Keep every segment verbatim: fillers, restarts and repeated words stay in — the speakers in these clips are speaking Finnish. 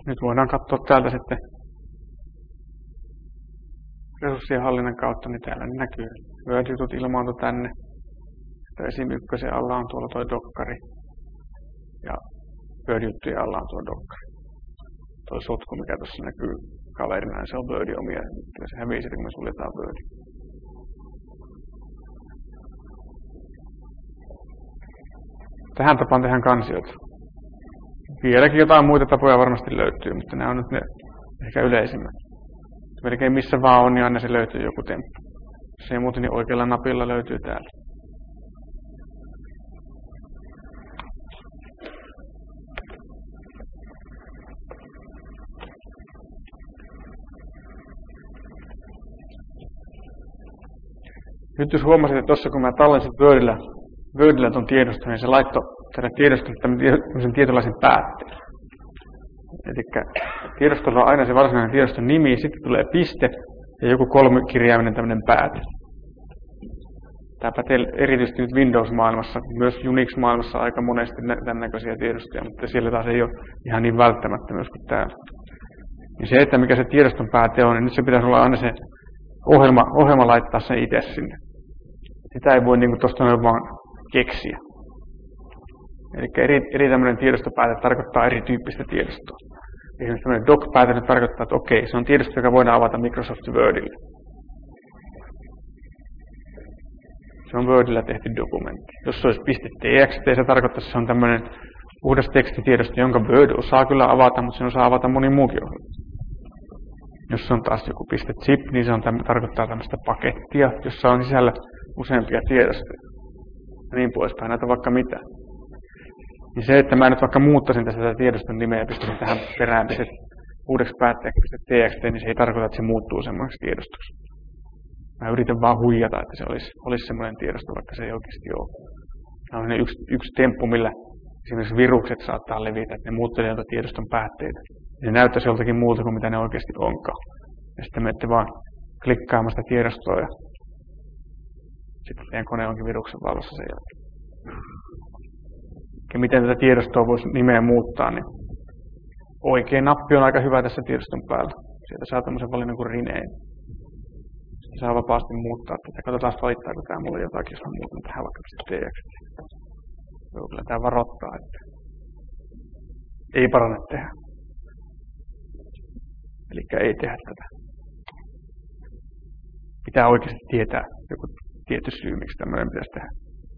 Nyt voidaan katsoa täältä sitten resurssien hallinnan kautta, niin täällä näkyy Word-jutut ilmaantu tänne. Esim. ykkösen alla on tuolla tuo dokkari ja Word-juttujen alla on tuo dokkari. Tuo sotku, mikä tuossa näkyy kaverina, niin se on Wordin omia. Se hävii sitten, kun me suljetaan Word. Tähän tapaan tehdään kansioita. Vieläkin jotain muita tapoja varmasti löytyy, mutta nämä on nyt ne ehkä yleisimmät. Melkein missä vaan on, niin aina se löytyy joku temppu. Jos ei muuten, niin oikealla napilla löytyy täällä. Nyt jos huomasit, että tuossa kun mä tallensin Wordillä, Wordillä tuon tiedoston, niin se laittoi tälle tiedostolle tämmöisen tietynlaisen päätteen. Eli tiedostolla on aina se varsinainen tiedoston nimi, sitten tulee piste ja joku kolmikirjaiminen tämmöinen pääte. Tämä pätee erityisesti nyt Windows-maailmassa, myös Unix-maailmassa aika monesti tämän näköisiä tiedostoja, mutta siellä taas ei ole ihan niin välttämättä myös kuin täällä. Niin se, että mikä se tiedoston pääte on, niin nyt se pitäisi olla aina se ohjelma, ohjelma laittaa sen itse sinne. Sitä ei voi niin tuosta noin vaan keksiä. Eli eri, eri tämmöinen tiedostopääte tarkoittaa erityyppistä tiedostoa. Esimerkiksi tämmöinen doc-pääte nyt tarkoittaa, että okei, se on tiedosto, joka voidaan avata Microsoft Wordille. Se on Wordillä tehty dokumentti. Jos se olisi .txt, se tarkoittaa, että se on tämmöinen puhdas tekstitiedosto, jonka Word osaa kyllä avata, mutta sen osaa avata moni muukin ohjelma. Jos on taas joku .zip, niin se on täm, tarkoittaa tämmöistä pakettia, jossa on sisällä useampia tiedostoja. Ja niin poispäin, näitä vaikka mitä. Niin se, että mä nyt vaikka muuttaisin tästä tiedoston nimeä ja pistäisin tähän perään uudeksi päätteeksi .txt, niin se ei tarkoita, että se muuttuu semmoiseksi tiedostoksi. Mä yritän vaan huijata, että se olisi, olisi semmoinen tiedosto, vaikka se ei oikeasti ole. Tämä on yksi, yksi temppu, millä esimerkiksi virukset saattaa levitä, että ne muuttelee tiedoston päätteitä. Ne näyttäisi joltakin muulta kuin mitä ne oikeasti onkaan. Ja sitten menette vaan klikkaamaan sitä tiedostoa ja sitten teidän kone onkin viruksen valossa sen jälkeen. Ja miten tätä tiedostoa voisi nimeä muuttaa, niin oikea nappi on aika hyvä tässä tiedoston päällä. Sieltä saa tämmöisen valinnan kuin rename. Sitten saa vapaasti muuttaa tätä. Katsotaan valittaako tämä mulle jotakin, jos mä muutan tähän vaikka txt. Joo, kyllä tämä varoittaa, että ei parane tehdä. Eli ei tehdä tätä. Pitää oikeasti tietää joku tietty syy, miksi tämmöinen pitäisi tehdä.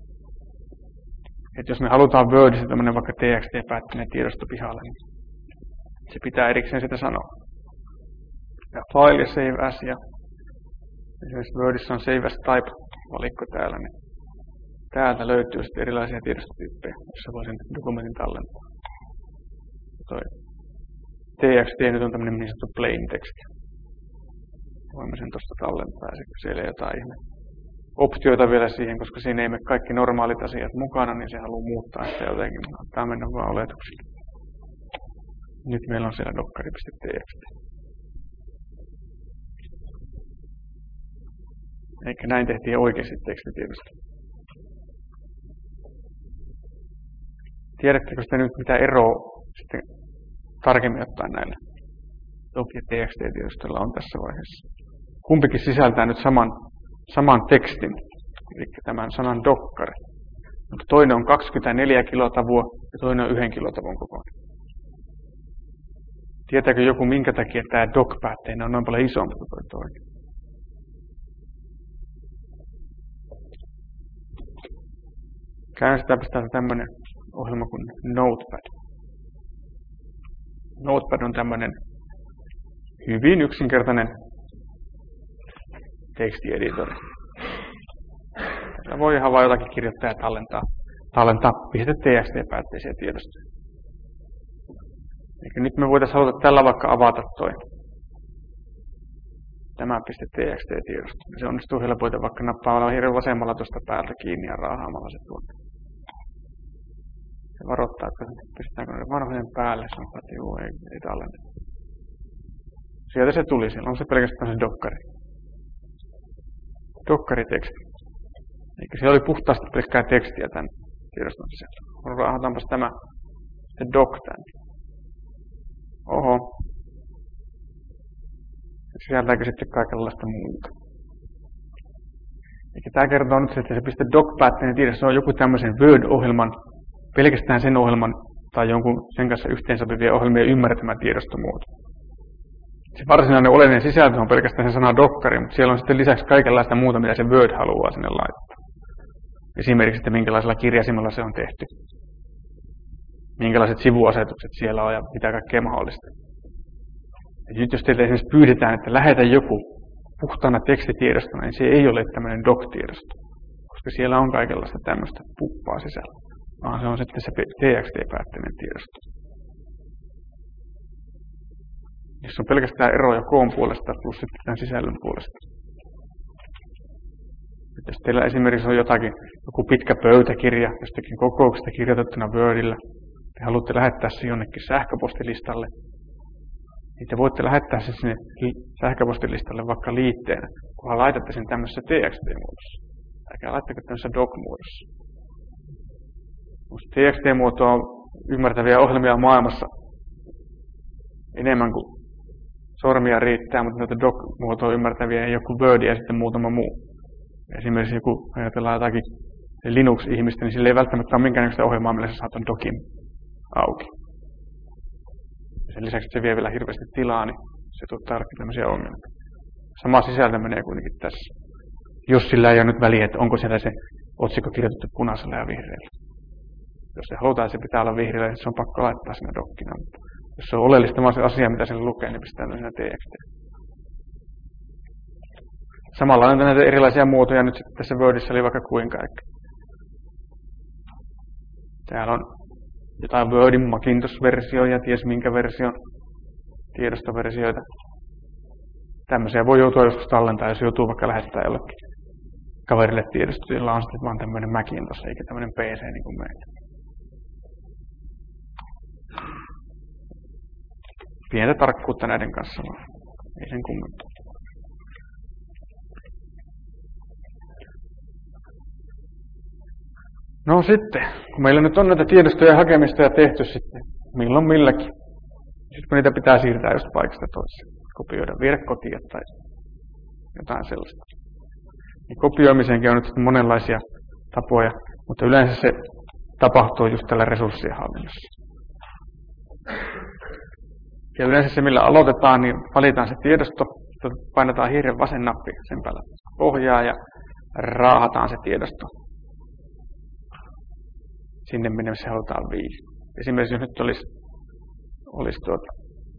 Et jos me halutaan Wordissa tämmöinen vaikka txt-päätteinen tiedosto pihalle, niin se pitää erikseen sitä sanoa. Ja file ja save as ja esimerkiksi Wordissa on save as type valikko täällä, niin täältä löytyy sitten erilaisia tiedostotyyppejä, joissa voi sen dokumentin tallentaa. Toi txt nyt on tämmöinen niin sanottu plain text. Voimme sen tuosta tallentaa ja sitten siellä ei jotain ihme optioita vielä siihen, koska siinä ei mene kaikki normaalit asiat mukana, niin se haluaa muuttaa sitä jotenkin. Tämä mennä vaan oletuksille. Nyt meillä on siellä dokkari.txt. Eikä näin tehtiin oikeasti tekstitiedosto. Tiedättekö sitten nyt mitä eroa sitten tarkemmin ottaen näillä doc- ja txt-tiedostoilla on tässä vaiheessa? Kumpikin sisältää nyt saman saman tekstin, eli tämän sanan dokkari. Mutta toinen on kaksikymmentäneljä kilotavua ja toinen on yhden kilotavun kokoinen. Tietääkö joku minkä takia tämä doc-päätteinen on noin paljon isompi kuin tuo toinen? Käynnistetäänpä täältä tämmöinen ohjelma kuin Notepad. Notepad on tämmöinen hyvin yksinkertainen tekstieditori. Täällä voi ihan vain jotakin kirjoittaa ja tallentaa, tallentaa .txt-päätteisiä tiedostoja. Eli nyt me voitaisiin haluta tällä vaikka avata toi tämä .txt-tiedosto. Se onnistuu helpoiten vaikka nappaamalla hirveän vasemmalla tuosta päältä kiinni ja raahaamalla se tuonne. Se varoittaa, että pistetäänkö ne vanhojen päälle. Sanotaan, että juu, ei, ei tallenneta. Sieltä se tuli, siellä on se pelkästään se dokkari. Dokkariteksti. Eli siellä oli puhtaasti pelkkää tekstiä tämän tiedoston sisällä. Raahataanpas tämä se doc tänne. oho. Sisältääkö sitten kaikenlaista muuta. Eikä tämä kertoo nyt, että se .doc-päätteinen tiedä, se on joku tämmöisen Word-ohjelman, pelkästään sen ohjelman tai jonkun sen kanssa yhteensopivien ohjelmien ymmärtämä tiedostomuoto. Se varsinainen oleellinen sisältö on pelkästään se sana dokkari, mutta siellä on sitten lisäksi kaikenlaista muuta, mitä se Word haluaa sinne laittaa. Esimerkiksi, että minkälaisella kirjasimella se on tehty. Minkälaiset sivuasetukset siellä on ja mitä kaikkea mahdollista. Ja nyt jos teiltä esimerkiksi pyydetään, että lähetä joku puhtaana tekstitiedostona, niin se ei ole tämmöinen doc-tiedosto. Koska siellä on kaikenlaista tämmöistä puppaa sisällä. Vaan se on sitten se T X T-päätteinen tiedosto. Jos on pelkästään eroja koon puolesta plus sitten tämän sisällön puolesta. Et jos teillä esimerkiksi on jotakin, joku pitkä pöytäkirja jostakin kokouksesta kirjoitettuna Wordillä, te haluatte lähettää se jonnekin sähköpostilistalle, niin te voitte lähettää sen sinne sähköpostilistalle vaikka liitteenä, kunhan laitatte sen tämmöisessä T X T-muodossa. Älkää laittako tämmöisessä doc-muodossa. T X T-muotoa on ymmärtäviä ohjelmia maailmassa enemmän kuin sormia riittää, mutta näitä doc-muotoa ymmärtäviä ei ole kuin Word ja sitten muutama muu. Esimerkiksi joku, ajatellaan jotakin Linux-ihmistä, niin sillä ei välttämättä ole minkäännäköistä ohjelmaa, millä sä saat ton docin auki. Sen lisäksi, että se vie vielä hirveästi tilaa, niin se tuottaa tämmöisiä ongelmia. Sama sisältö menee kuitenkin tässä. Jos sillä ei ole nyt väliä, että onko siellä se otsikko kirjoitettu punaisella ja vihreällä. Jos se halutaan, että se pitää olla vihreällä, niin se on pakko laittaa siinä dokkina. Mutta jos se on oleellista vaan se asia, mitä siellä lukee, niin pistetään siinä T X T. Samalla on näitä erilaisia muotoja nyt sitten tässä Wordissa oli vaikka kuinka. Täällä on jotain Wordin Macintosh-versio ja ties minkä version tiedostoversioita. Tämmöisiä voi joutua joskus tallentaa, jos joutuu vaikka lähettää jollekin kaverille tiedostoa, jolla on sitten vaan tämmöinen Macintosh eikä tämmöinen P C niin kuin meillä. Pientä tarkkuutta näiden kanssa vaan. Ei sen kummempaa. No sitten, kun meillä nyt on näitä tiedostoja ja hakemistoja tehty sitten, milloin milläkin. Sitten kun niitä pitää siirtää just paikasta toiseen, kopioida viedä kotiin tai jotain sellaista. Niin kopioimisenkin on nyt sitten monenlaisia tapoja, mutta yleensä se tapahtuu just tällä resurssien hallinnossa. Ja yleensä se, millä aloitetaan, niin valitaan se tiedosto, painetaan hiiren vasen nappi sen päällä pohjaa ja raahataan se tiedosto sinne, minne se halutaan viedä. Esimerkiksi jos nyt olisi, olisi tuota,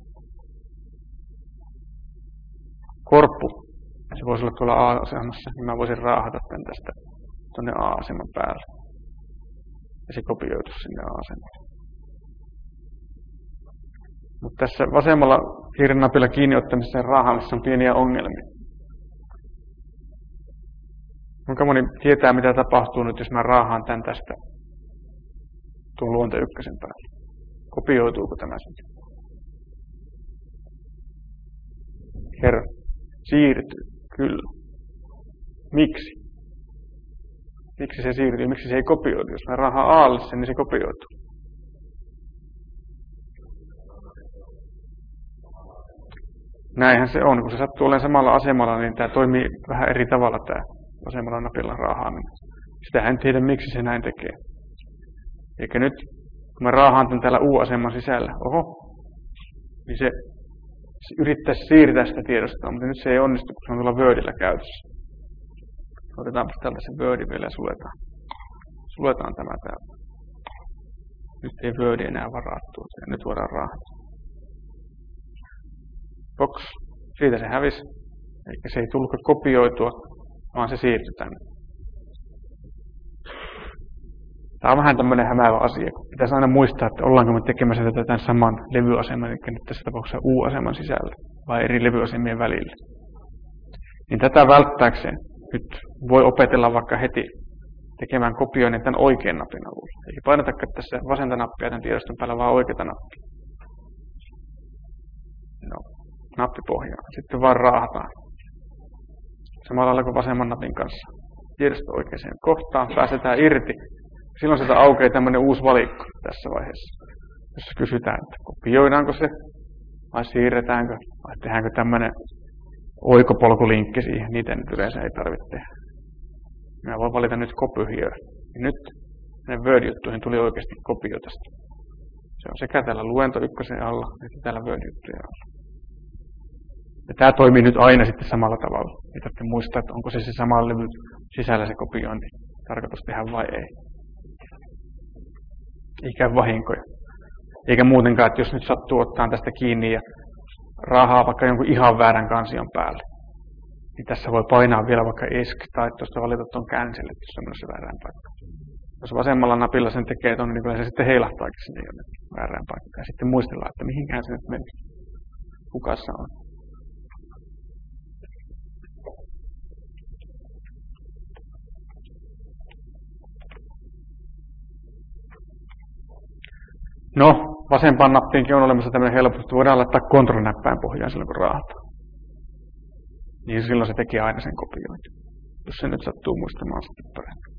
korppu, se voisi olla tuolla A-asemassa, niin mä voisin raahata tämän tästä tuonne A-aseman päälle. Ja se kopioitus sinne A-asemalle. Mutta tässä vasemmalla hiiren napilla kiinni ottamisessa ja raahaamisessa on pieniä ongelmia. Kuinka moni tietää, mitä tapahtuu nyt, jos mä raahaan tämän tästä tuon luonto ykkösen päälle? Kopioituuko tämä sitten? Kerro. Siirtyy. Kyllä. Miksi? Miksi se siirtyy? Miksi se ei kopioitu? Jos mä raahaan A:lle sen, niin se kopioituu. Näinhän se on. Kun se sattuu olemaan samalla asemalla, niin tämä toimii vähän eri tavalla tämä vasemmalla napilla raahaaminen. Sitä en tiedä, miksi se näin tekee. Eikä nyt, kun mä raahaan tämän täällä U-aseman sisällä, oho, niin se, se yrittäisi siirtää sitä tiedostoa, mutta nyt se ei onnistu, kun se on tuolla Wordillä käytössä. Otetaanpa täältä se Wordi vielä ja suletaan. Suletaan tämä täällä. Nyt ei Wordi enää varattua, ja nyt voidaan raahata. Box. Siitä se hävisi, eikä se ei tullutkaan kopioitua, vaan se siirtyi tänne. Tämä on vähän tämmöinen hämäävä asia, kun pitäisi aina muistaa, että ollaanko me tekemässä tätä tämän saman levyaseman, eli nyt tässä tapauksessa U-aseman sisällä, vai eri levyasemien välillä. Niin tätä välttääkseen nyt voi opetella vaikka heti tekemään kopioinnin tämän oikean napin avulla. Eli painatakaan tässä vasenta nappia tämän tiedoston päällä, vaan oikeata nappia. No, nappi pohjaan. Sitten vaan raahataan. Samalla lailla kuin vasemman napin kanssa. Tiedosto oikeaan kohtaan, päästetään irti. Silloin sieltä aukeaa tämmöinen uusi valikko tässä vaiheessa, jossa kysytään, että kopioidaanko se vai siirretäänkö, vai tehdäänkö tämmöinen oikopolkulinkki siihen, niitä nyt yleensä ei tarvitse tehdä. Minä voin valita nyt copy here. Ja nyt näiden Word-juttuihin tuli oikeasti kopio tästä. Se on sekä täällä luento ykkösen alla, että täällä Word-juttujen alla. Ja tämä toimii nyt aina sitten samalla tavalla. Ja täytyy muistaa, että onko se se sama levy sisällä se kopiointi tarkoitus tehdä vai ei. Eikä vahinkoja. Eikä muutenkaan, että jos nyt sattuu ottaa tästä kiinni ja raahaa vaikka jonkun ihan väärän kansion päälle, niin tässä voi painaa vielä vaikka esk tai tuosta valita tuon cancel, jos on menossa väärään paikkaan. Jos vasemmalla napilla sen tekee tuonne, niin kyllä se sitten heilahtaakin sinne jonnekin väärään paikkaan. Ja sitten muistellaan, että mihinkään se nyt meni. Kukassa on. No, vasempaan nappiinkin on olemassa tämmöinen helpotus, että voidaan laittaa kontrol-näppäin pohjaan silloin, kun raahataan. Niin silloin se tekee aina sen kopiointi, jos se nyt sattuu muistamaan sitten paremmin.